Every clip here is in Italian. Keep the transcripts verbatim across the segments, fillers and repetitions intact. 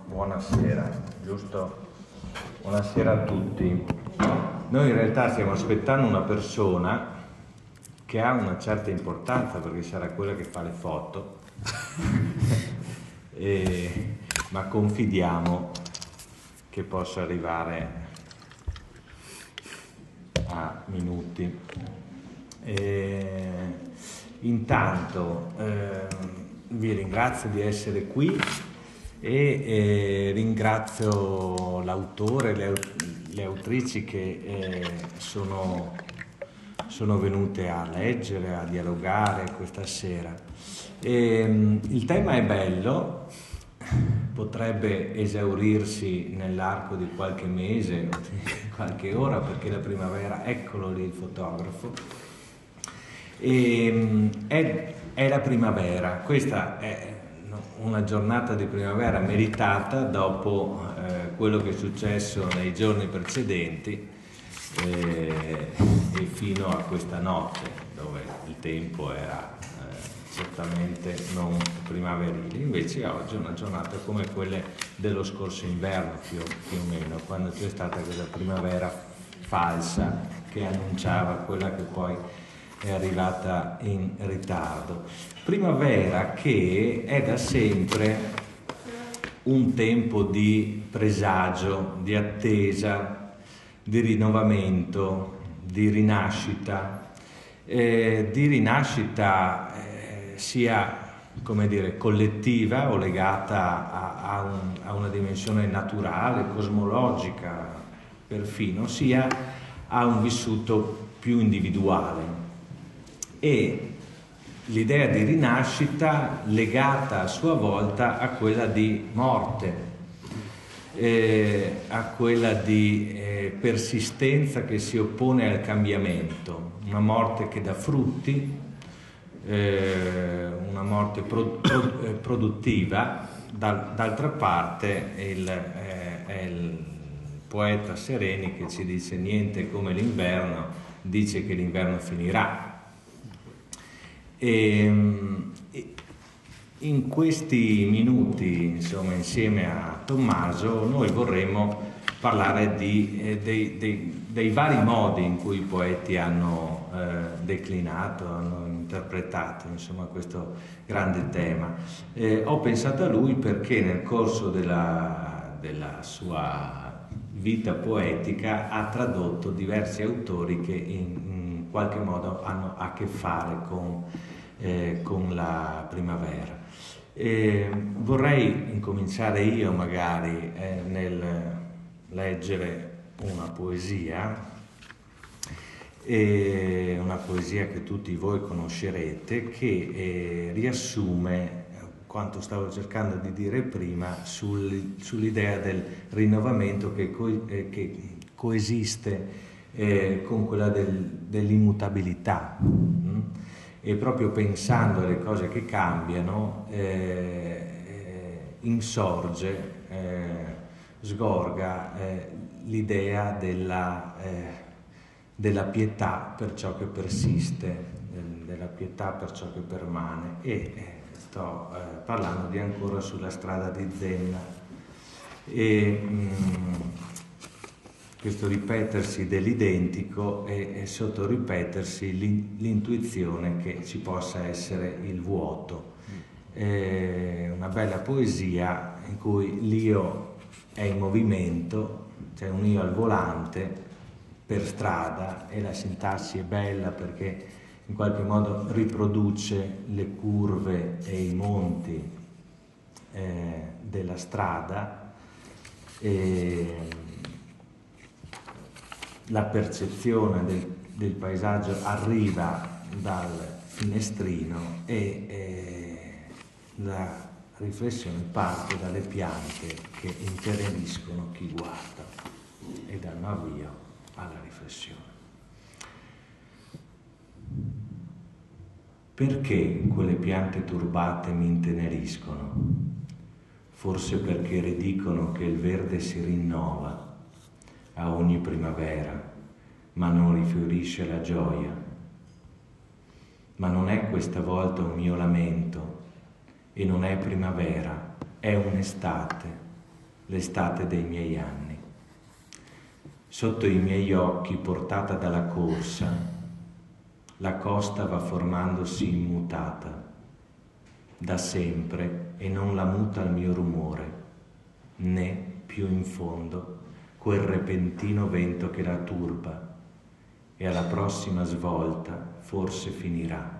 Buonasera, giusto? Buonasera a tutti. Noi in realtà stiamo aspettando una persona che ha una certa importanza perché sarà quella che fa le foto, e, ma confidiamo che possa arrivare a minuti. E, intanto eh, vi ringrazio di essere qui e eh, ringrazio l'autore, le, le autrici che eh, sono, sono venute a leggere, a dialogare questa sera. E, il tema è bello, potrebbe esaurirsi nell'arco di qualche mese, qualche ora, perché la primavera, eccolo lì il fotografo, e, è, è la primavera. Questa è una giornata di primavera meritata dopo eh, quello che è successo nei giorni precedenti eh, e fino a questa notte, dove il tempo era eh, certamente non primaverile. Invece oggi è una giornata come quelle dello scorso inverno, più, più o meno, quando c'è stata quella primavera falsa che annunciava quella che poi è arrivata in ritardo. Primavera che è da sempre un tempo di presagio, di attesa, di rinnovamento, di rinascita, eh, di rinascita eh, sia, come dire, collettiva o legata a, a, un, a una dimensione naturale, cosmologica perfino, sia a un vissuto più individuale. E l'idea di rinascita legata a sua volta a quella di morte, eh, a quella di eh, persistenza che si oppone al cambiamento, una morte che dà frutti, eh, una morte pro, pro, eh, produttiva. Dal, d'altra parte il, eh, è il poeta Sereni che ci dice: niente come l'inverno, dice che l'inverno finirà. E in questi minuti, insomma, insieme a Tommaso, noi vorremmo parlare di, eh, dei, dei, dei vari modi in cui i poeti hanno eh, declinato, hanno interpretato, insomma, questo grande tema. Eh, ho pensato a lui perché nel corso della, della sua vita poetica ha tradotto diversi autori che in, in qualche modo hanno a che fare con Eh, con la primavera. Eh, vorrei incominciare io magari eh, nel leggere una poesia, eh, una poesia che tutti voi conoscerete, che eh, riassume quanto stavo cercando di dire prima sul, sull'idea del rinnovamento che, co- eh, che coesiste eh, con quella del, dell'immutabilità. Mm? E proprio pensando alle cose che cambiano, eh, eh, insorge, eh, sgorga eh, l'idea della, eh, della pietà per ciò che persiste, del, della pietà per ciò che permane. E eh, sto eh, parlando di Ancora sulla strada di Zenna. E, mh, questo ripetersi dell'identico e, e sotto ripetersi l'intuizione che ci possa essere il vuoto. È una bella poesia in cui l'io è in movimento, c'è un io al volante per strada, e la sintassi è bella perché in qualche modo riproduce le curve e i monti eh, della strada. E, la percezione del, del paesaggio arriva dal finestrino e eh, la riflessione parte dalle piante che inteneriscono chi guarda e danno avvio alla riflessione. Perché quelle piante turbate mi inteneriscono? Forse perché ridicono che il verde si rinnova a ogni primavera, ma non rifiorisce la gioia. Ma non è questa volta un mio lamento, e non è primavera, è un'estate, l'estate dei miei anni. Sotto i miei occhi, portata dalla corsa, la costa va formandosi immutata, da sempre, e non la muta il mio rumore, né più in fondo quel repentino vento che la turba, e alla prossima svolta forse finirà.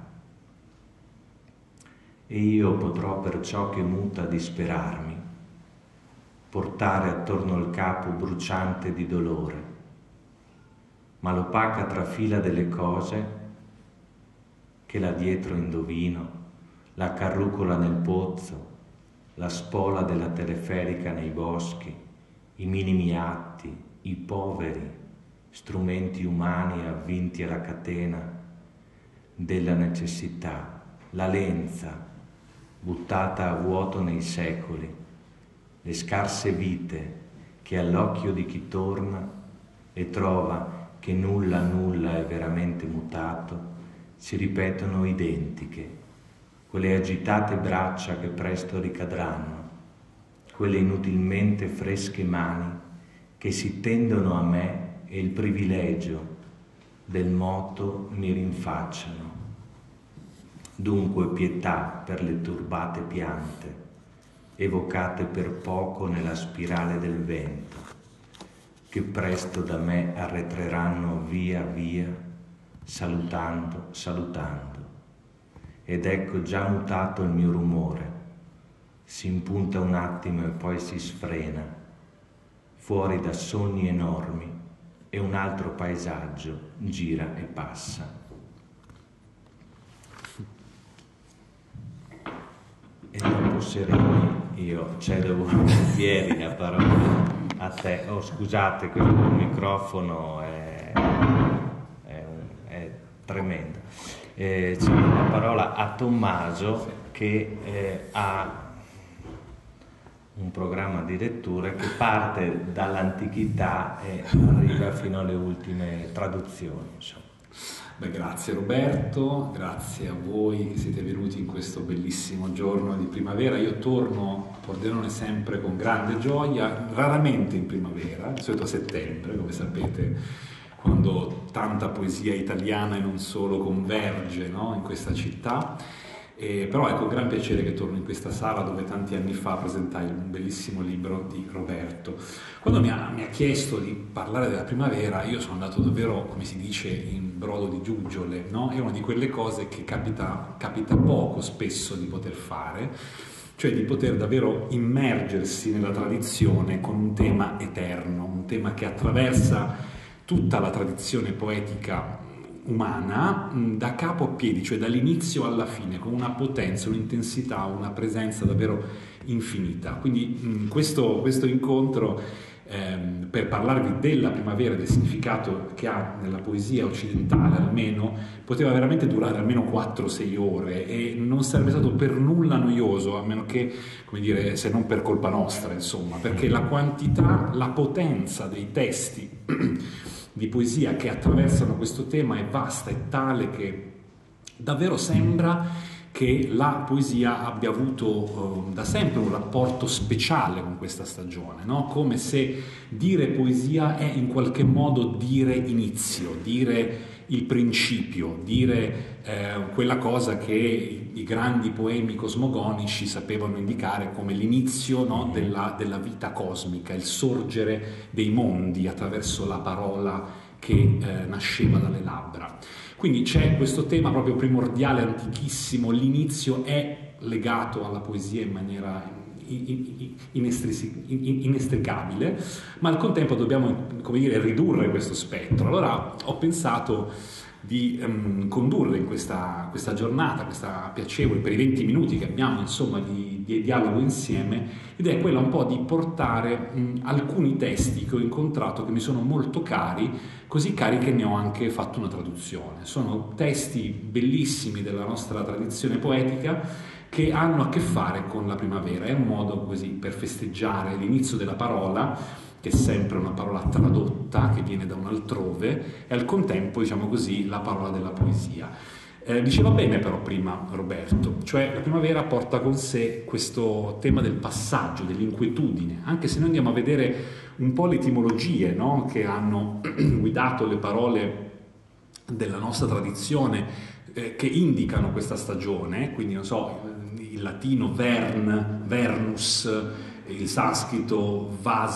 E io potrò perciò che muta disperarmi, portare attorno al capo bruciante di dolore, ma l'opaca trafila delle cose che là dietro indovino, la carrucola nel pozzo, la spola della teleferica nei boschi, i minimi atti, i poveri strumenti umani avvinti alla catena della necessità, la lenza buttata a vuoto nei secoli, le scarse vite che all'occhio di chi torna e trova che nulla nulla è veramente mutato, si ripetono identiche, quelle agitate braccia che presto ricadranno, quelle inutilmente fresche mani che si tendono a me e il privilegio del moto mi rinfacciano. Dunque pietà per le turbate piante, evocate per poco nella spirale del vento, che presto da me arretreranno via via, salutando, salutando. Ed ecco già mutato il mio rumore, si impunta un attimo e poi si sfrena, fuori da sogni enormi, e un altro paesaggio gira e passa. E dopo Serini io cedo volentieri la parola a te. Oh, scusate, questo microfono è, è, è tremendo. Eh, cedo la parola a Tommaso che eh, ha un programma di letture che parte dall'antichità e arriva fino alle ultime traduzioni, insomma. Beh, grazie Roberto, grazie a voi che siete venuti in questo bellissimo giorno di primavera. Io torno a Pordenone sempre con grande gioia, raramente in primavera, di solito a settembre, come sapete, quando tanta poesia italiana e non solo converge, no, in questa città. Eh, però è con gran piacere che torno in questa sala dove tanti anni fa presentai un bellissimo libro di Roberto. Quando mi ha, mi ha chiesto di parlare della primavera, io sono andato davvero, come si dice, in brodo di giuggiole, no? È una di quelle cose che capita, capita poco spesso di poter fare, cioè di poter davvero immergersi nella tradizione con un tema eterno, un tema che attraversa tutta la tradizione poetica umana da capo a piedi, cioè dall'inizio alla fine, con una potenza, un'intensità, una presenza davvero infinita. Quindi mh, questo, questo incontro ehm, per parlarvi della primavera, del significato che ha nella poesia occidentale almeno, poteva veramente durare almeno quattro sei ore e non sarebbe stato per nulla noioso, a meno che, come dire, se non per colpa nostra, insomma, perché la quantità, la potenza dei testi di poesia che attraversano questo tema è vasta, è tale che davvero sembra che la poesia abbia avuto eh, da sempre un rapporto speciale con questa stagione, no? Come se dire poesia è in qualche modo dire inizio, dire il principio, dire eh, quella cosa che i, i grandi poemi cosmogonici sapevano indicare come l'inizio, no, della, della vita cosmica, il sorgere dei mondi attraverso la parola che eh, nasceva dalle labbra. Quindi c'è questo tema proprio primordiale, antichissimo, l'inizio è legato alla poesia in maniera inestricabile, ma al contempo dobbiamo, come dire, ridurre questo spettro. Allora ho pensato di um, condurre in questa, questa giornata, questa piacevole, per i venti minuti che abbiamo insomma di, di dialogo insieme, ed è quella un po' di portare um, alcuni testi che ho incontrato che mi sono molto cari, così cari che ne ho anche fatto una traduzione. Sono testi bellissimi della nostra tradizione poetica che hanno a che fare con la primavera. È un modo così per festeggiare l'inizio della parola, che è sempre una parola tradotta, che viene da un altrove, e al contempo, diciamo così, la parola della poesia. Eh, diceva bene però prima Roberto, cioè la primavera porta con sé questo tema del passaggio, dell'inquietudine, anche se noi andiamo a vedere un po' le etimologie, no? Che hanno guidato le parole della nostra tradizione, eh, che indicano questa stagione, quindi non so, il latino vern, vernus, il sanscrito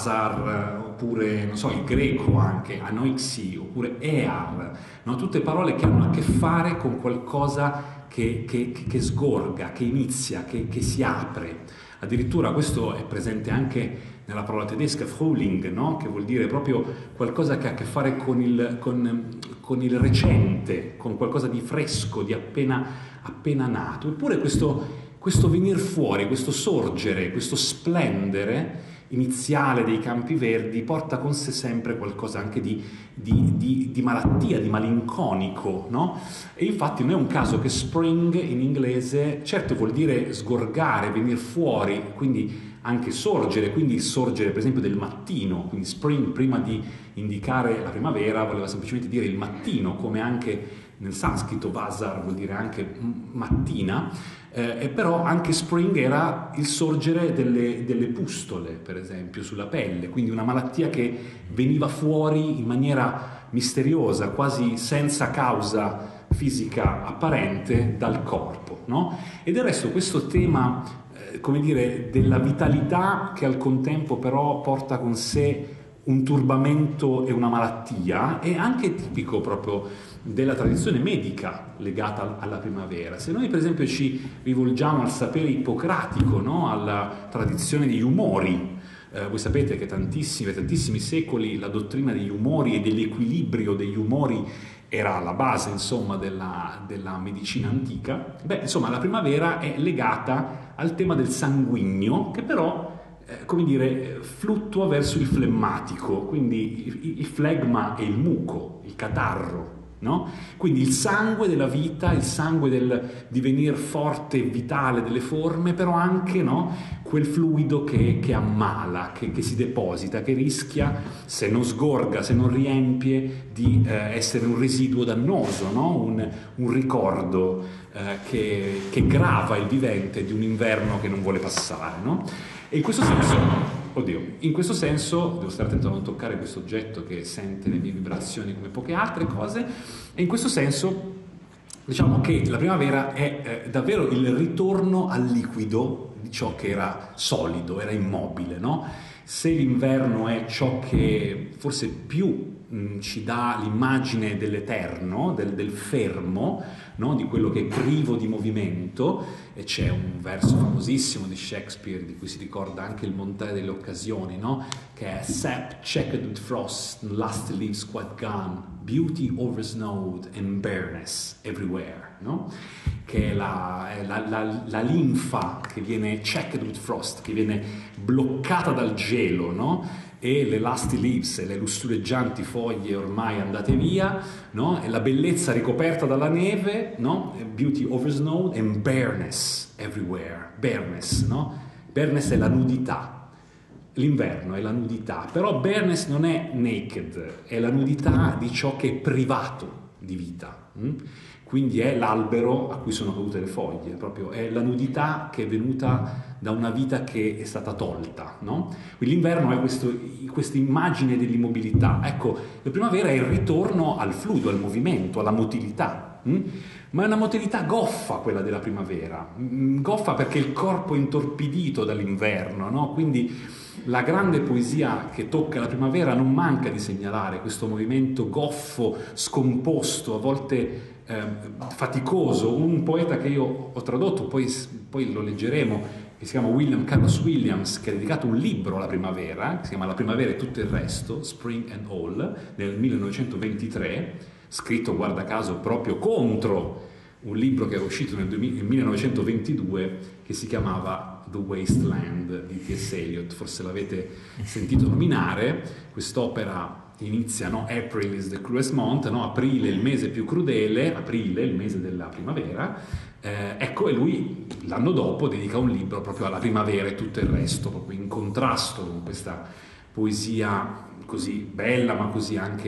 vasar, oppure non so, il greco anche anoixi, oppure ear, no? Tutte parole che hanno a che fare con qualcosa che, che, che sgorga, che inizia, che, che si apre. Addirittura questo è presente anche nella parola tedesca Frühling, no? Che vuol dire proprio qualcosa che ha a che fare con il, con, con il recente, con qualcosa di fresco, di appena, appena nato. Eppure questo Questo venir fuori, questo sorgere, questo splendere iniziale dei campi verdi porta con sé sempre qualcosa anche di, di, di, di malattia, di malinconico, no? E infatti non è un caso che spring in inglese certo vuol dire sgorgare, venir fuori, quindi anche sorgere, quindi sorgere per esempio del mattino, quindi spring prima di indicare la primavera voleva semplicemente dire il mattino, come anche nel sanscrito vasar vuol dire anche mattina, eh, e però anche spring era il sorgere delle, delle pustole, per esempio, sulla pelle, quindi una malattia che veniva fuori in maniera misteriosa, quasi senza causa fisica apparente dal corpo, no? E del resto questo tema, eh, come dire, della vitalità che al contempo però porta con sé un turbamento e una malattia è anche tipico proprio della tradizione medica legata alla primavera. Se noi per esempio ci rivolgiamo al sapere ippocratico, no? Alla tradizione degli umori, eh, voi sapete che tantissimi, tantissimi secoli la dottrina degli umori e dell'equilibrio degli umori era alla base, insomma, della, della medicina antica. Beh, insomma, la primavera è legata al tema del sanguigno, che però come dire, fluttua verso il flemmatico, quindi il flegma e il muco, il catarro, no? Quindi il sangue della vita, il sangue del divenire forte e vitale delle forme, però anche, no, quel fluido che, che ammala, che, che si deposita, che rischia, se non sgorga, se non riempie, di eh, essere un residuo dannoso, no? un, un ricordo eh, che, che grava il vivente di un inverno che non vuole passare, no? E in questo senso, oddio, in questo senso, devo stare attento a non toccare questo oggetto che sente le mie vibrazioni come poche altre cose, e in questo senso diciamo che la primavera è eh, davvero il ritorno al liquido di ciò che era solido, era immobile, no? Se l'inverno è ciò che forse più mh, ci dà l'immagine dell'eterno, del, del fermo, no? Di quello che è privo di movimento, e c'è un verso famosissimo di Shakespeare di cui si ricorda anche il montare delle occasioni, no? Che è sap checked with frost and lusty leaves quite gone, beauty oversnowed and bareness everywhere, no? Che è la, è la, la, la linfa che viene checked with frost, che viene bloccata dal gelo, no? E le lusty leaves, e le lussureggianti foglie ormai andate via, no? E la bellezza ricoperta dalla neve, no? Beauty oversnowed and bareness everywhere. Bareness, no? Bareness è la nudità. L'inverno è la nudità, però bareness non è naked, è la nudità di ciò che è privato di vita. Hm? Quindi è l'albero a cui sono cadute le foglie, proprio è la nudità che è venuta da una vita che è stata tolta, no? Quindi l'inverno è questo, questa immagine dell'immobilità. Ecco, la primavera è il ritorno al fluido, al movimento, alla motilità. Hm? Ma è una motilità goffa quella della primavera, goffa perché il corpo è intorpidito dall'inverno, no? Quindi la grande poesia che tocca la primavera non manca di segnalare questo movimento goffo, scomposto, a volte eh, faticoso. Un poeta che io ho tradotto, poi, poi lo leggeremo, che si chiama William Carlos Williams, che ha dedicato un libro alla primavera, che si chiama La primavera e tutto il resto, Spring and All, nel millenovecentoventitré, scritto, guarda caso, proprio contro un libro che era uscito nel millenovecentoventidue che si chiamava The Wasteland di T S. Eliot. Forse l'avete sentito nominare. Quest'opera inizia, no? April is the cruelest month, no? Aprile è il mese più crudele, aprile il mese della primavera, eh, ecco, e lui l'anno dopo dedica un libro proprio alla primavera e tutto il resto, proprio in contrasto con questa poesia così bella ma così anche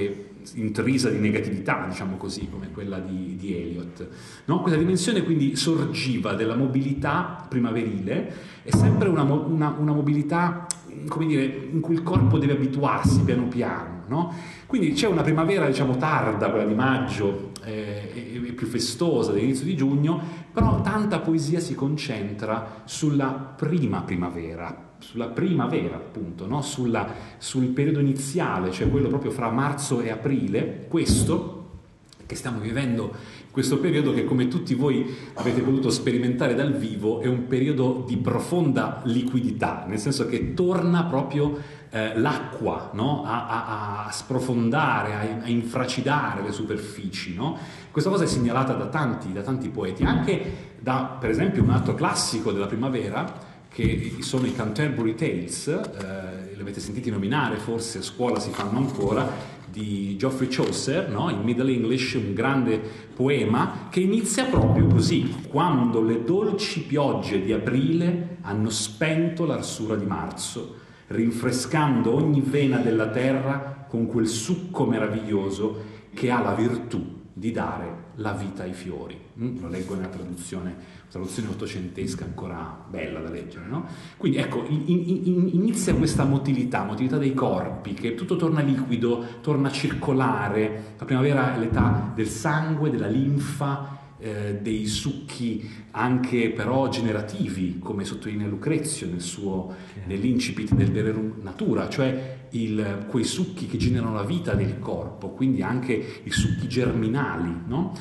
intrisa di negatività, diciamo così, come quella di, di Eliot, no? Questa dimensione quindi sorgiva della mobilità primaverile, è sempre una, una, una mobilità, come dire, in cui il corpo deve abituarsi piano piano, no? Quindi c'è una primavera, diciamo, tarda, quella di maggio, eh, e più festosa dell'inizio di giugno, però tanta poesia si concentra sulla prima primavera, sulla primavera appunto, no? Sulla, sul periodo iniziale, cioè quello proprio fra marzo e aprile, questo che stiamo vivendo in questo periodo, che come tutti voi avete potuto sperimentare dal vivo è un periodo di profonda liquidità, nel senso che torna proprio eh, l'acqua, no? a, a, a sprofondare, a, a infracidare le superfici, no? Questa cosa è segnalata da tanti, da tanti poeti, anche da, per esempio, un altro classico della primavera, che sono i Canterbury Tales, eh, li avete sentiti nominare, forse a scuola si fanno ancora, di Geoffrey Chaucer, no? In Middle English, un grande poema che inizia proprio così: quando le dolci piogge di aprile hanno spento l'arsura di marzo, rinfrescando ogni vena della terra con quel succo meraviglioso che ha la virtù di dare la vita ai fiori. Mm? Lo leggo nella traduzione, traduzione ottocentesca ancora bella da leggere, no? Quindi ecco, in, in, inizia questa motilità, motilità dei corpi, che tutto torna liquido, torna circolare. La primavera è l'età del sangue, della linfa, eh, dei succhi anche però generativi, come sottolinea Lucrezio nel suo, nell'incipit del Vererum Natura, cioè il, quei succhi che generano la vita del corpo, quindi anche i succhi germinali, no?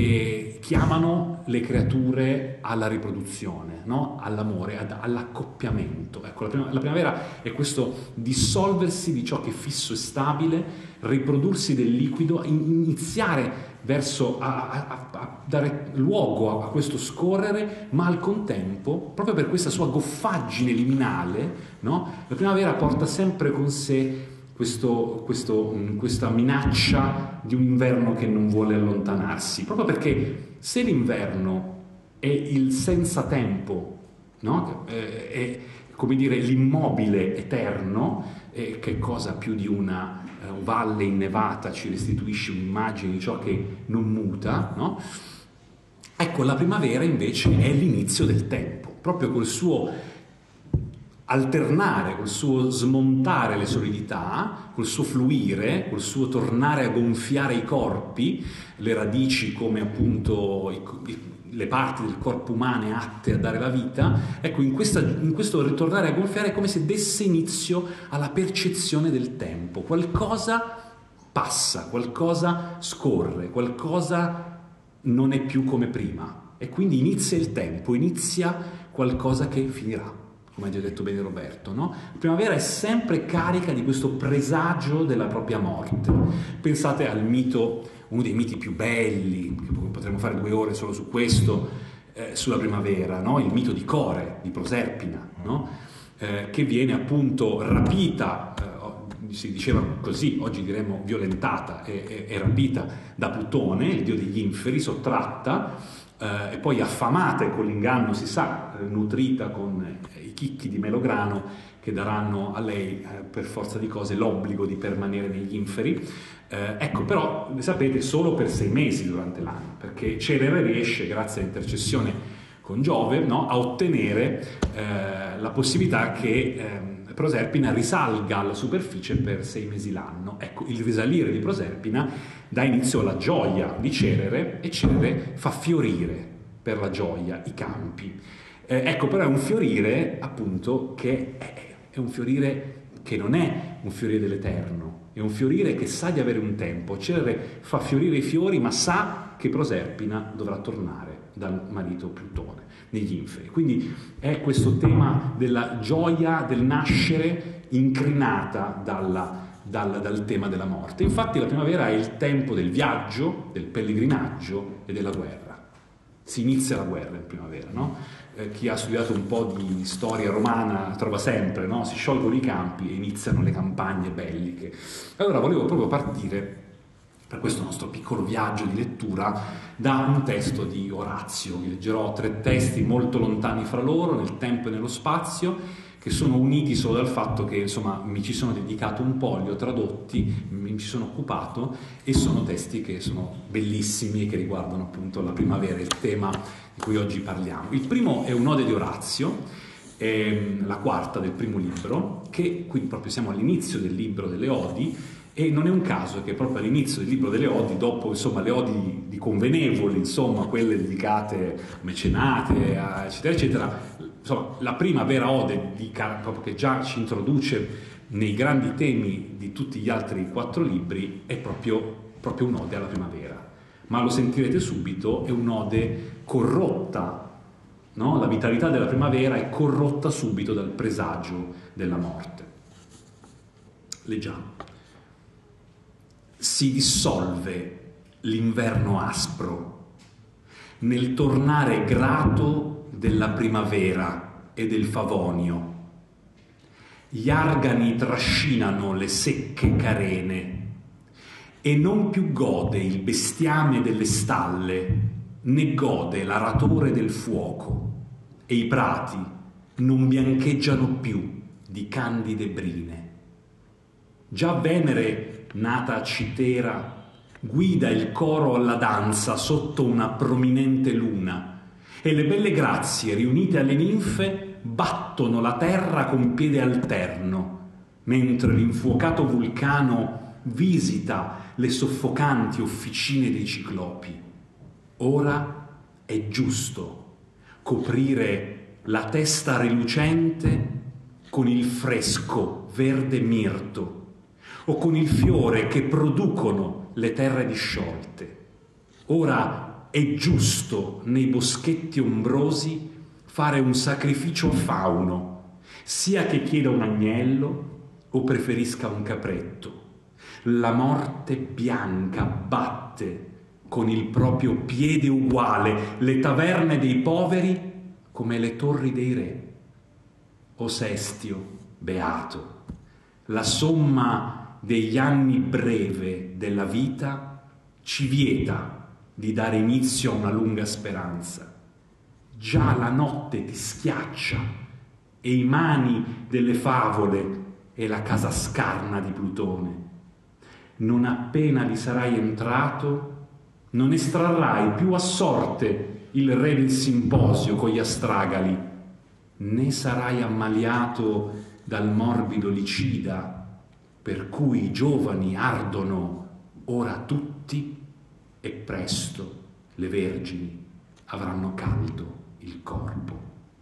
Che chiamano le creature alla riproduzione, no? All'amore, ad, all'accoppiamento. Ecco, la, prima, la primavera è questo dissolversi di ciò che è fisso e stabile, riprodursi del liquido, iniziare verso a, a, a dare luogo a, a questo scorrere, ma al contempo, proprio per questa sua goffaggine liminale, no? La primavera porta sempre con sé questo, questo, questa minaccia di un inverno che non vuole allontanarsi, proprio perché se l'inverno è il senza tempo, no? È, è come dire l'immobile eterno, e che cosa più di una uh, valle innevata ci restituisce un'immagine di ciò che non muta, no? Ecco, la primavera invece è l'inizio del tempo, proprio col suo alternare, col suo smontare le solidità, col suo fluire, col suo tornare a gonfiare i corpi, le radici come appunto i, i, le parti del corpo umane atte a dare la vita. Ecco, in, questa, in questo ritornare a gonfiare è come se desse inizio alla percezione del tempo. Qualcosa passa, qualcosa scorre, qualcosa non è più come prima, e quindi inizia il tempo, inizia qualcosa che finirà, come ha già detto bene Roberto, no? La primavera è sempre carica di questo presagio della propria morte. Pensate al mito, uno dei miti più belli, che potremmo fare due ore solo su questo, eh, sulla primavera, no? Il mito di Core, di Proserpina, no? Eh, che viene appunto rapita, eh, si diceva così, oggi diremmo violentata e, e, e rapita da Plutone, il dio degli inferi, sottratta, eh, e poi affamata e con l'inganno, si sa, eh, nutrita con eh, i chicchi di melograno che daranno a lei, eh, per forza di cose, l'obbligo di permanere negli inferi. Eh, ecco, però, sapete, solo per sei mesi durante l'anno, perché Cerere riesce, grazie all'intercessione con Giove, no, a ottenere eh, la possibilità che eh, Proserpina risalga alla superficie per sei mesi l'anno. Ecco, il risalire di Proserpina dà inizio alla gioia di Cerere, e Cerere fa fiorire per la gioia i campi. Eh, ecco, però è un fiorire appunto che è, è un fiorire che non è un fiorire dell'eterno, è un fiorire che sa di avere un tempo. Cerere fa fiorire i fiori, ma sa che Proserpina dovrà tornare dal marito Plutone negli inferi. Quindi è questo tema della gioia del nascere incrinata dalla, dal, dal tema della morte. Infatti la primavera è il tempo del viaggio, del pellegrinaggio e della guerra. Si inizia la guerra in primavera, no? Eh, chi ha studiato un po' di storia romana trova sempre, no? Si sciolgono i campi e iniziano le campagne belliche. Allora volevo proprio partire, per questo nostro piccolo viaggio di lettura, da un testo di Orazio. Vi leggerò tre testi molto lontani fra loro, nel tempo e nello spazio, che sono uniti solo dal fatto che insomma mi ci sono dedicato un po', li ho tradotti, mi ci sono occupato, e sono testi che sono bellissimi e che riguardano appunto la primavera, il tema di cui oggi parliamo. Il primo è un'ode di Orazio, è la quarta del primo libro, che quindi proprio siamo all'inizio del libro delle odi, e non è un caso che proprio all'inizio del libro delle odi, dopo insomma le odi di convenevoli, insomma quelle dedicate a mecenate, a eccetera eccetera, insomma la prima vera ode di, proprio che già ci introduce nei grandi temi di tutti gli altri quattro libri, è proprio, proprio un'ode alla primavera. Ma lo sentirete subito, è un'ode corrotta, no? La vitalità della primavera è corrotta subito dal presagio della morte. Leggiamo. Si dissolve l'inverno aspro nel tornare grato della primavera e del favonio. Gli argani trascinano le secche carene e non più gode il bestiame delle stalle, né gode l'aratore del fuoco, e i prati non biancheggiano più di candide brine. Già Venere, nata a Citera, guida il coro alla danza sotto una prominente luna, e le belle grazie riunite alle ninfe battono la terra con piede alterno, mentre l'infuocato vulcano visita le soffocanti officine dei ciclopi. Ora è giusto coprire la testa relucente con il fresco verde mirto, o con il fiore che producono le terre disciolte. Ora è giusto nei boschetti ombrosi fare un sacrificio a Fauno, sia che chieda un agnello o preferisca un capretto. La morte bianca batte con il proprio piede uguale le taverne dei poveri come le torri dei re. O Sestio, beato, la somma degli anni breve della vita ci vieta di dare inizio a una lunga speranza. Già la notte ti schiaccia, e i mani delle favole e la casa scarna di Plutone. Non appena vi sarai entrato, non estrarrai più a sorte il re del simposio con gli astragali, né sarai ammaliato dal morbido licida, per cui i giovani ardono ora tutti, e presto le vergini avranno caldo il corpo.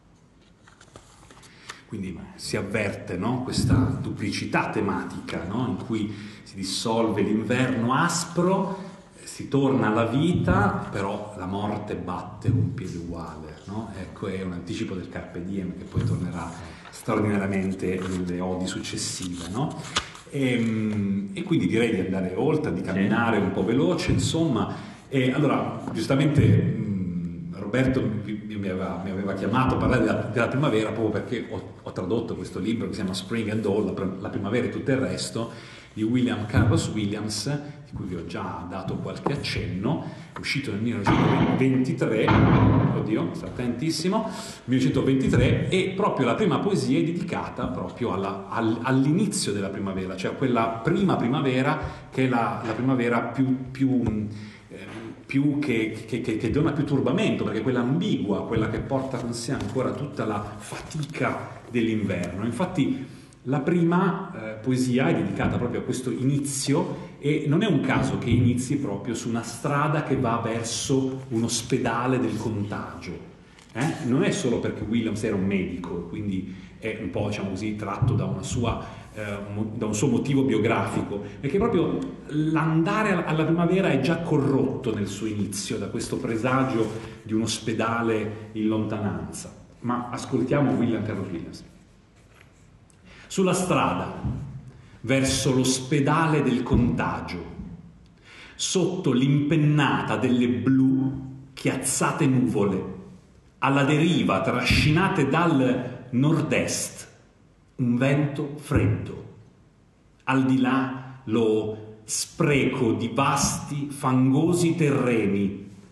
Quindi si avverte, no? Questa duplicità tematica, no? In cui si dissolve l'inverno aspro, si torna alla vita, però la morte batte con piede uguale, no? Ecco, è un anticipo del Carpe Diem che poi tornerà straordinariamente nelle odi successive, no? E, e quindi direi di andare oltre, di camminare un po' veloce, insomma. E allora, giustamente mh, Roberto mi, mi, aveva, mi aveva chiamato a parlare della, della primavera, proprio perché ho, ho tradotto questo libro che si chiama Spring and All, la, la primavera e tutto il resto, di William Carlos Williams, di cui vi ho già dato qualche accenno, è uscito nel millenovecentoventitré, oddio, sta attentissimo, millenovecentoventitré, e proprio la prima poesia è dedicata proprio alla, all, all'inizio della primavera, cioè a quella prima primavera che è la, la primavera più, più, eh, più che, che, che, che dona più turbamento, perché è quella ambigua, quella che porta con sé ancora tutta la fatica dell'inverno. Infatti la prima eh, poesia è dedicata proprio a questo inizio, e non è un caso che inizi proprio su una strada che va verso un ospedale del contagio. Eh? Non è solo perché Williams era un medico, quindi è un po', diciamo così, tratto da, una sua, eh, da un suo motivo biografico, perché proprio l'andare alla primavera è già corrotto nel suo inizio da questo presagio di un ospedale in lontananza. Ma ascoltiamo William Carlos Williams. Sulla strada, verso l'ospedale del contagio, sotto l'impennata delle blu chiazzate nuvole, alla deriva trascinate dal nord-est, un vento freddo. Al di là lo spreco di vasti fangosi terreni,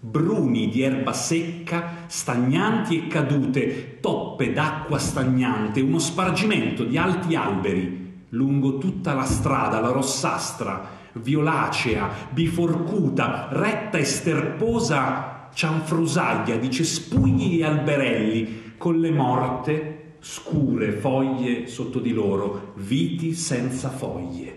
bruni di erba secca, stagnanti e cadute, toppe d'acqua stagnante, uno spargimento di alti alberi lungo tutta la strada, la rossastra, violacea, biforcuta, retta e sterposa, cianfrusaglia di cespugli e alberelli, con le morte, scure foglie sotto di loro, viti senza foglie,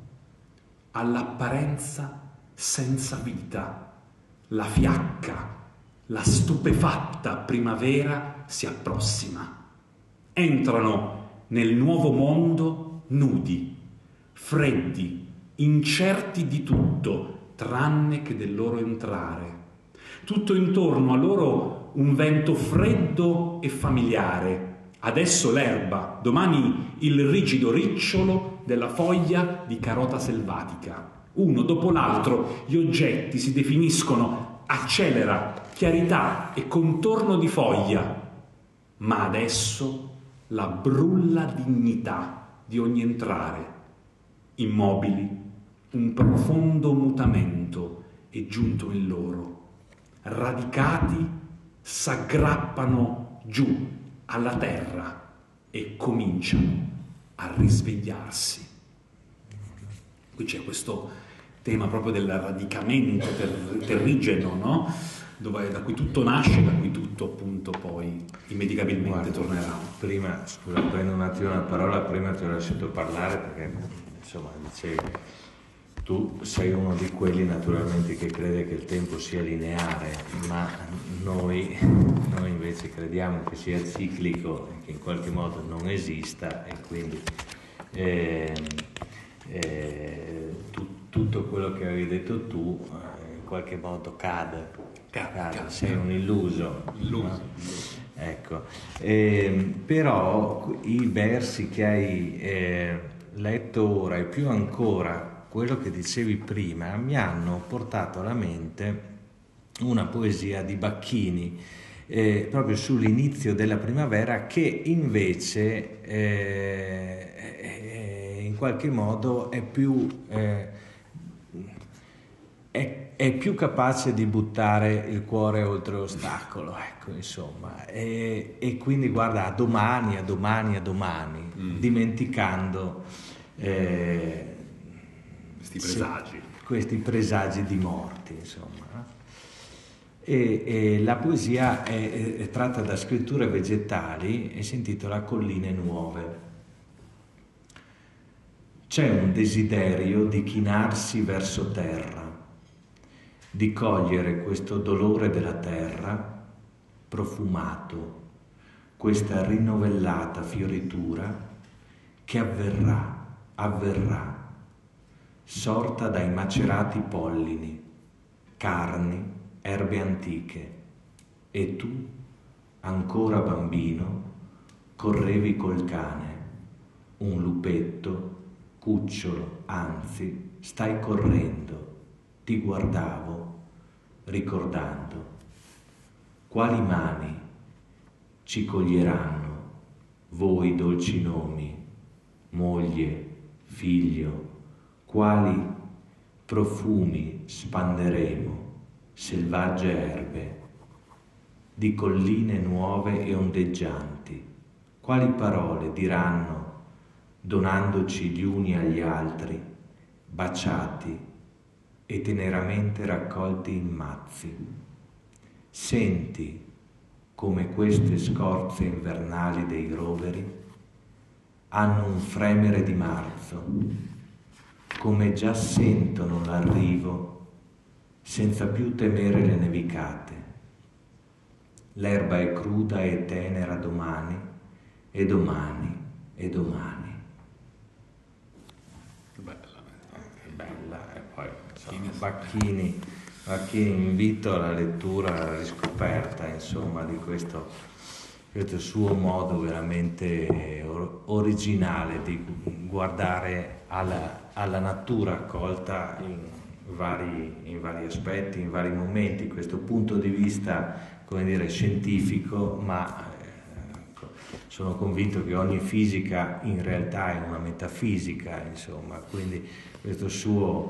all'apparenza senza vita. La fiacca, la stupefatta primavera si approssima. Entrano nel nuovo mondo nudi, freddi, incerti di tutto, tranne che del loro entrare. Tutto intorno a loro un vento freddo e familiare. Adesso l'erba, domani il rigido ricciolo della foglia di carota selvatica. Uno dopo l'altro gli oggetti si definiscono accelera, chiarità e contorno di foglia, ma adesso la brulla dignità di ogni entrare. Immobili, un profondo mutamento è giunto in loro. Radicati, s'aggrappano giù alla terra e cominciano a risvegliarsi. Qui c'è questo tema proprio del radicamento ter- terrigeno, no? Dove, da cui tutto nasce, da cui tutto appunto poi inevitabilmente Guarda, tornerà. Prima, scusa, prendo un attimo la parola, prima ti ho lasciato parlare perché insomma dicevi, tu sei uno di quelli naturalmente che crede che il tempo sia lineare, ma noi, noi invece crediamo che sia ciclico e che in qualche modo non esista, e quindi eh, eh, tu, tutto quello che avevi detto tu eh, in qualche modo cade, cade, cade. Sei un illuso, illuso. No? Ecco, eh, però i versi che hai eh, letto ora e più ancora quello che dicevi prima mi hanno portato alla mente una poesia di Bacchini eh, proprio sull'inizio della primavera, che invece eh, eh, in qualche modo è più eh, è, è più capace di buttare il cuore oltre l'ostacolo, ecco, insomma, e, e quindi guarda, a domani, a domani, a domani, mm. dimenticando eh, questi presagi, sì, questi presagi di morti, insomma. E, e la poesia è, è, è tratta da scritture vegetali e si intitola Colline nuove. C'è un desiderio di chinarsi verso terra, di cogliere questo dolore della terra profumato, questa rinnovellata fioritura che avverrà, avverrà, sorta dai macerati pollini, carni, erbe antiche, e tu, ancora bambino, correvi col cane, un lupetto, cucciolo, anzi, stai correndo, ti guardavo, ricordando. Quali mani ci coglieranno, voi dolci nomi, moglie, figlio, quali profumi spanderemo, selvagge erbe, di colline nuove e ondeggianti, quali parole diranno, donandoci gli uni agli altri, baciati e teneramente raccolti in mazzi. Senti come queste scorze invernali dei roveri hanno un fremere di marzo, come già sentono l'arrivo senza più temere le nevicate. L'erba è cruda e tenera domani, e domani, e domani. Che bella, che bella. E poi insomma, Bacchini, Bacchini invito alla lettura, alla riscoperta, insomma, di questo, questo suo modo veramente or- originale di guardare alla, alla natura accolta in vari, in vari aspetti, in vari momenti, questo punto di vista, come dire, scientifico, ma ecco, sono convinto che ogni fisica in realtà è una metafisica, insomma, quindi questo suo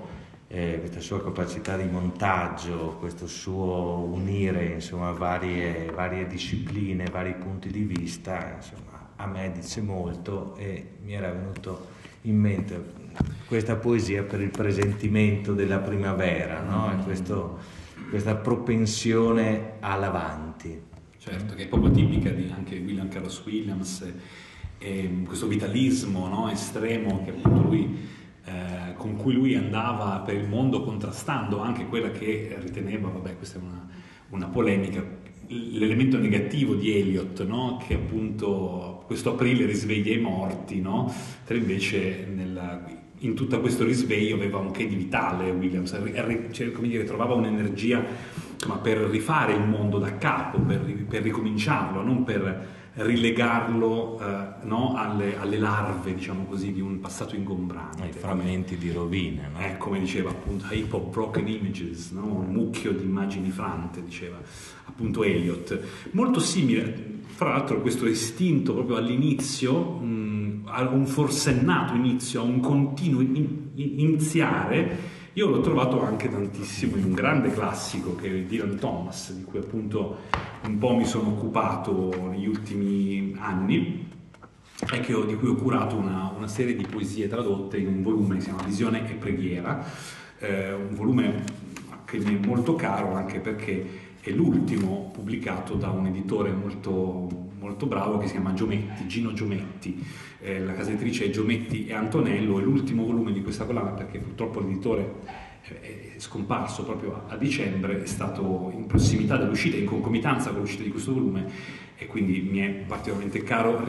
eh, questa sua capacità di montaggio, questo suo unire insomma varie, varie discipline, vari punti di vista, insomma a me dice molto, e mi era venuto in mente questa poesia per il presentimento della primavera, no? E questo, questa propensione all'avanti. Certo, che è proprio tipica di anche William Carlos Williams, e, e questo vitalismo, no, estremo che appunto lui, eh, con cui lui andava per il mondo, contrastando anche quella che riteneva, vabbè, questa è una, una polemica, l'elemento negativo di Eliot, no, che appunto questo aprile risveglia i morti, no, però invece nella, in tutto questo risveglio aveva un che di vitale Williams, cioè, come dire, trovava un'energia, ma per rifare il mondo da capo, per, per ricominciarlo, non per rilegarlo eh, no, alle, alle larve, diciamo così, di un passato ingombrante. Ai frammenti di rovine. No? Eh, come diceva appunto, a heap of broken images, no? Un mucchio di immagini frante, diceva appunto Eliot. Molto simile, fra l'altro, questo istinto proprio all'inizio, mh, a un forsennato inizio, a un continuo in, in, iniziare. Io l'ho trovato anche tantissimo in un grande classico che è Dylan Thomas, di cui appunto un po' mi sono occupato negli ultimi anni e che ho, di cui ho curato una, una serie di poesie tradotte in un volume che si chiama Visione e Preghiera, eh, un volume che mi è molto caro anche perché è l'ultimo pubblicato da un editore molto, molto bravo che si chiama Giometti, Gino Giometti. Eh, la casa editrice è Giometti e Antonello, è l'ultimo volume di questa collana perché purtroppo l'editore è scomparso proprio a dicembre, è stato in prossimità dell'uscita, in concomitanza con l'uscita di questo volume, e quindi mi è particolarmente caro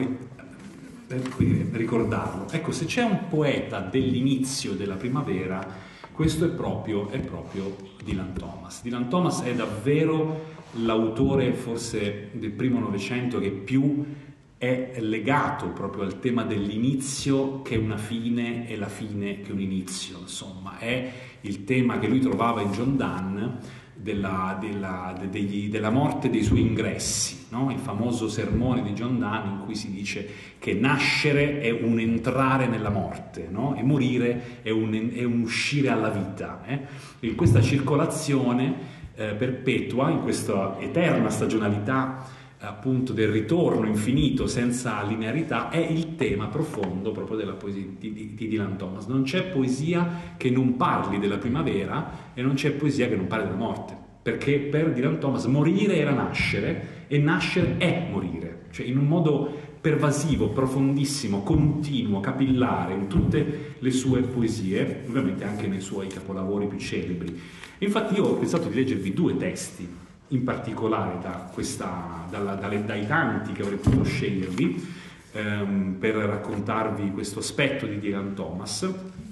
ricordarlo. Ecco, se c'è un poeta dell'inizio della primavera, questo è proprio, è proprio Dylan Thomas. Dylan Thomas è davvero l'autore forse del primo Novecento che più è legato proprio al tema dell'inizio che è una fine e la fine che è un inizio, insomma è il tema che lui trovava in John Donne della, della, de, degli, della morte dei suoi ingressi, no? Il famoso sermone di John Donne in cui si dice che nascere è un entrare nella morte, no? E morire è un, è un uscire alla vita, eh? In questa circolazione eh, perpetua, in questa eterna stagionalità appunto del ritorno infinito senza linearità, è il tema profondo proprio della poesia di, di, di Dylan Thomas. Non c'è poesia che non parli della primavera e non c'è poesia che non parli della morte, perché per Dylan Thomas morire era nascere e nascere è morire, cioè in un modo pervasivo, profondissimo, continuo, capillare in tutte le sue poesie, ovviamente anche nei suoi capolavori più celebri. Infatti io ho pensato di leggervi due testi in particolare da questa, dalla, dalle, dai tanti che avrei potuto scegliervi ehm, per raccontarvi questo aspetto di Dylan Thomas.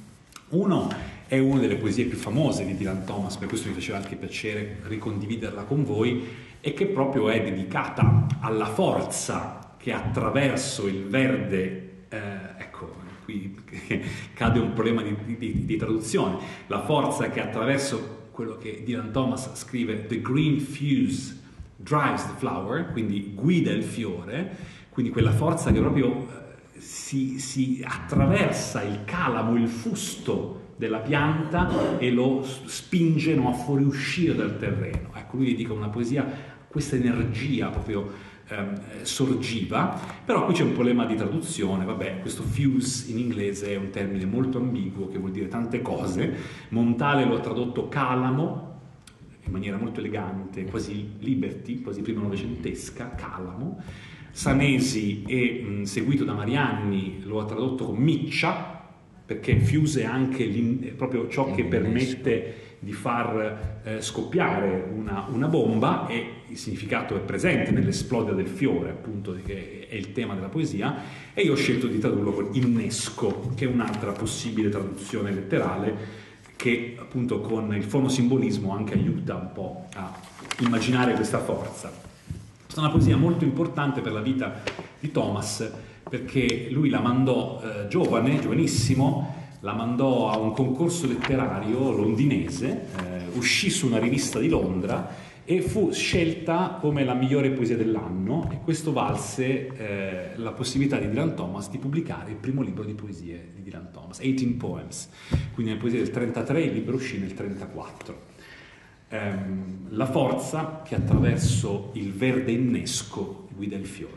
Uno è una delle poesie più famose di Dylan Thomas, per questo mi faceva anche piacere ricondividerla con voi, e che proprio è dedicata alla forza che attraverso il verde, eh, ecco, qui cade un problema di, di, di traduzione, la forza che attraverso quello che Dylan Thomas scrive, the green fuse drives the flower, quindi guida il fiore, quindi quella forza che proprio eh, si, si attraversa il calamo, il fusto della pianta e lo spinge, no, a fuoriuscire dal terreno. Ecco, lui dedica una poesia, questa energia proprio ehm, sorgiva, però qui c'è un problema di traduzione, vabbè, questo fuse in inglese è un termine molto ambiguo che vuol dire tante cose. Montale lo ha tradotto calamo, in maniera molto elegante, quasi liberty, quasi prima novecentesca, calamo. Sanesi, e mh, seguito da Marianni, lo ha tradotto con miccia, perché fuse è anche proprio ciò che permette di far eh, scoppiare una, una bomba, e il significato è presente nell'esplodere del fiore, appunto, che è il tema della poesia, e io ho scelto di tradurlo con innesco, che è un'altra possibile traduzione letterale, che appunto con il fonosimbolismo anche aiuta un po' a immaginare questa forza. È una poesia molto importante per la vita di Thomas, perché lui la mandò eh, giovane, giovanissimo, la mandò a un concorso letterario londinese, eh, uscì su una rivista di Londra e fu scelta come la migliore poesia dell'anno, e questo valse eh, la possibilità di Dylan Thomas di pubblicare il primo libro di poesie di Dylan Thomas, diciotto Poems, quindi le poesie del trentatré, il libro uscì nel trentaquattro. Ehm, la forza che attraverso il verde innesco guida il fiore.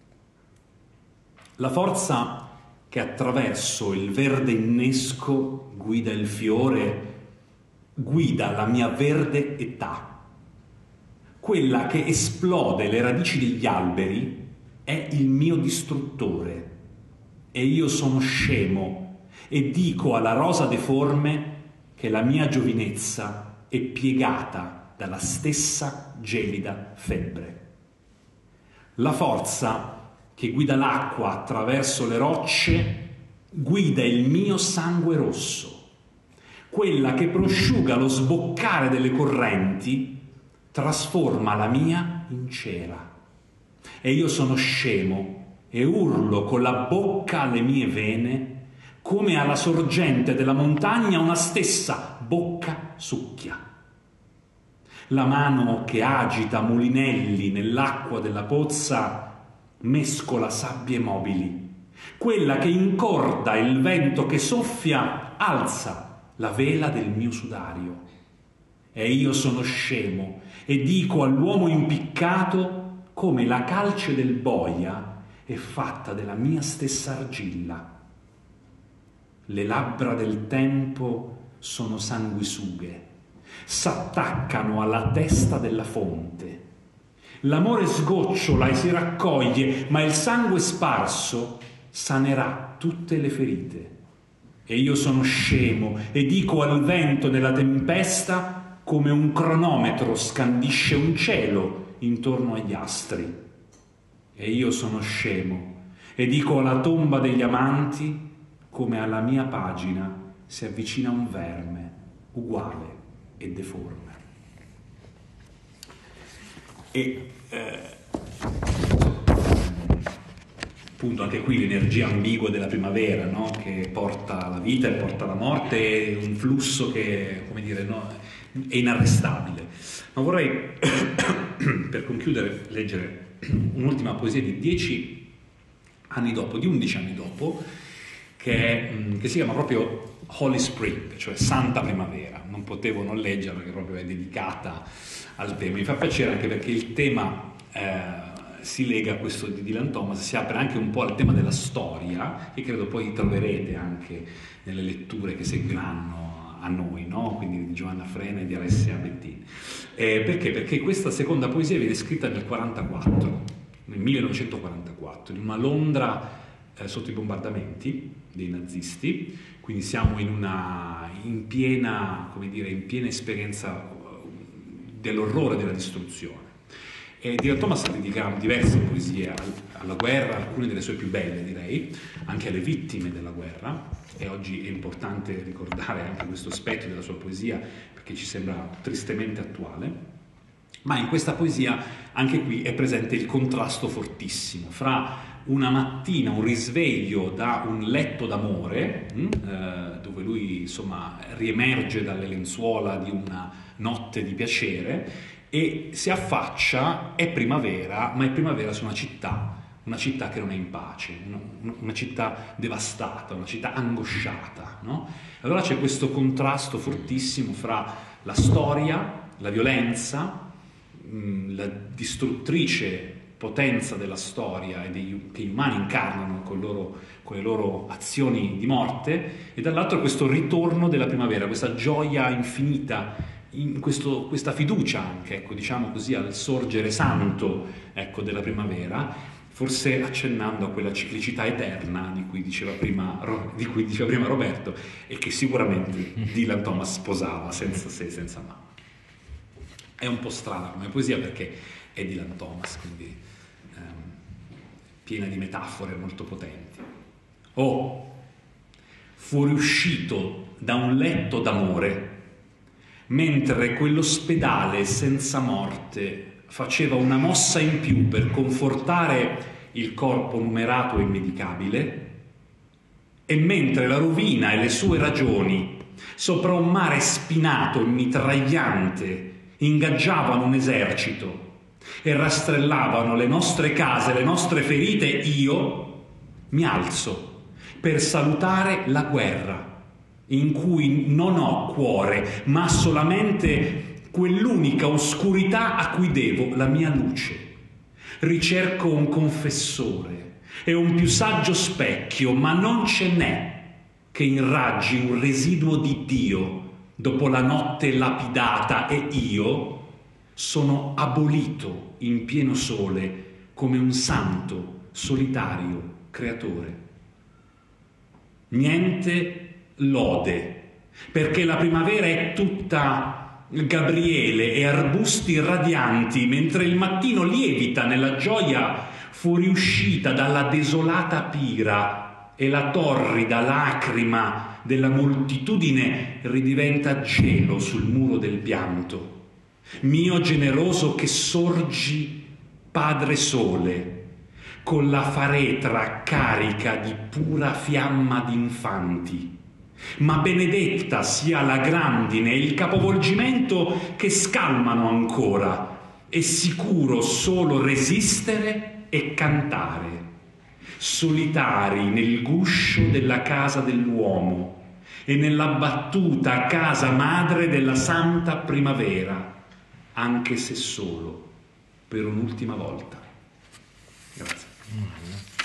La forza che attraverso il verde innesco guida il fiore, guida la mia verde età. Quella che esplode le radici degli alberi è il mio distruttore, e io sono scemo e dico alla rosa deforme che la mia giovinezza è piegata dalla stessa gelida febbre. La forza che guida l'acqua attraverso le rocce guida il mio sangue rosso. Quella che prosciuga lo sboccare delle correnti trasforma la mia in cera. E io sono scemo e urlo con la bocca alle mie vene, come alla sorgente della montagna una stessa bocca succhia. La mano che agita mulinelli nell'acqua della pozza mescola sabbie mobili. Quella che incorda il vento che soffia alza la vela del mio sudario. E io sono scemo e dico all'uomo impiccato come la calce del boia è fatta della mia stessa argilla. Le labbra del tempo sono sanguisughe, s'attaccano alla testa della fonte. L'amore sgocciola e si raccoglie, ma il sangue sparso sanerà tutte le ferite. E io sono scemo e dico al vento nella tempesta come un cronometro scandisce un cielo intorno agli astri. E io sono scemo e dico alla tomba degli amanti come alla mia pagina si avvicina un verme uguale e deforme. E eh, appunto anche qui l'energia ambigua della primavera, no? Che porta la vita e porta la morte, è un flusso che, come dire, no? È inarrestabile. Ma vorrei per concludere leggere un'ultima poesia di dieci anni dopo, di undici anni dopo, che, è, che si chiama proprio Holy Spring, cioè Santa Primavera. Non potevo non leggerla perché proprio è dedicata al tema. Mi fa piacere anche perché il tema eh, si lega a questo di Dylan Thomas, si apre anche un po' al tema della storia, che credo poi troverete anche nelle letture che seguiranno a noi, no? Quindi di Giovanna Frena e di Alessia Bettini. Eh, perché? Perché questa seconda poesia viene scritta nel quarantaquattro, nel millenovecentoquarantaquattro, in una Londra eh, sotto i bombardamenti dei nazisti, quindi siamo in una in piena, come dire, in piena esperienza dell'orrore della distruzione. E Dylan Thomas dedica diverse poesie alla guerra, alcune delle sue più belle direi, anche alle vittime della guerra, e oggi è importante ricordare anche questo aspetto della sua poesia perché ci sembra tristemente attuale. Ma in questa poesia anche qui è presente il contrasto fortissimo fra una mattina, un risveglio da un letto d'amore, mh, eh, dove lui insomma riemerge dalle lenzuola di una notte di piacere e si affaccia, è primavera, ma è primavera su una città, una città che non è in pace, una, una città devastata, una città angosciata, no? Allora c'è questo contrasto fortissimo fra la storia, la violenza, mh, la distruttrice potenza della storia e degli, che gli umani incarnano con, loro, con le loro azioni di morte, e dall'altro questo ritorno della primavera, questa gioia infinita, in questo, questa fiducia anche, ecco, diciamo così, al sorgere santo, ecco, della primavera, forse accennando a quella ciclicità eterna di cui diceva prima, di cui diceva prima Roberto, e che sicuramente Dylan Thomas sposava senza se, senza ma. È un po' strana come poesia perché è Dylan Thomas, quindi ehm, piena di metafore molto potenti. Oh, fuoriuscito da un letto d'amore, mentre quell'ospedale senza morte faceva una mossa in più per confortare il corpo numerato e immedicabile, e mentre la rovina e le sue ragioni sopra un mare spinato e mitragliante ingaggiavano un esercito e rastrellavano le nostre case, le nostre ferite, io mi alzo per salutare la guerra, in cui non ho cuore, ma solamente quell'unica oscurità a cui devo la mia luce. Ricerco un confessore e un più saggio specchio, ma non ce n'è che irraggi un residuo di Dio dopo la notte lapidata, e io sono abolito in pieno sole come un santo solitario creatore. Niente lode, perché la primavera è tutta Gabriele e arbusti radianti, mentre il mattino lievita nella gioia fuoriuscita dalla desolata pira e la torrida lacrima della moltitudine ridiventa gelo sul muro del pianto. Mio generoso che sorgi, Padre Sole, con la faretra carica di pura fiamma d'infanti, ma benedetta sia la grandine e il capovolgimento che scalmano ancora, e sicuro solo resistere e cantare, solitari nel guscio della casa dell'uomo e nella battuta casa madre della santa primavera, anche se solo per un'ultima volta. Grazie.